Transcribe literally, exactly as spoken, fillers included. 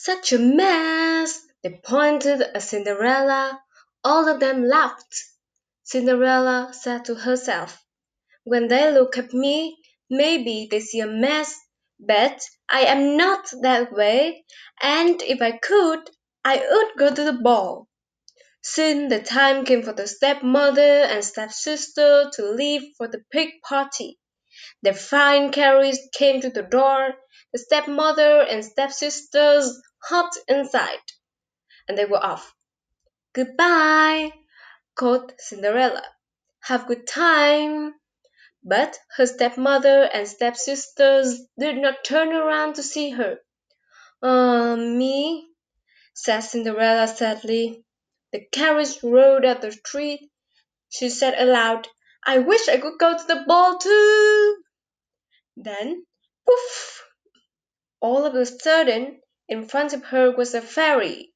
Such a mess! They pointed at Cinderella. All of them laughed. Cinderella said to herself, when they look at me, maybe they see a mess, but I am not that way, and if I could, I would go to the ball. Soon the time came for the stepmother and stepsister to leave for the pig party. The fine carriage came to the door. The stepmother and stepsisters hopped inside, and they were off. "Goodbye," called Cinderella. "Have a good time." But her stepmother and stepsisters did not turn around to see her. "Ah, me," said Cinderella sadly. The carriage rolled up the street. She said aloud, "I wish I could go to the ball too." Then, poof! All of a sudden, in front of her was a fairy.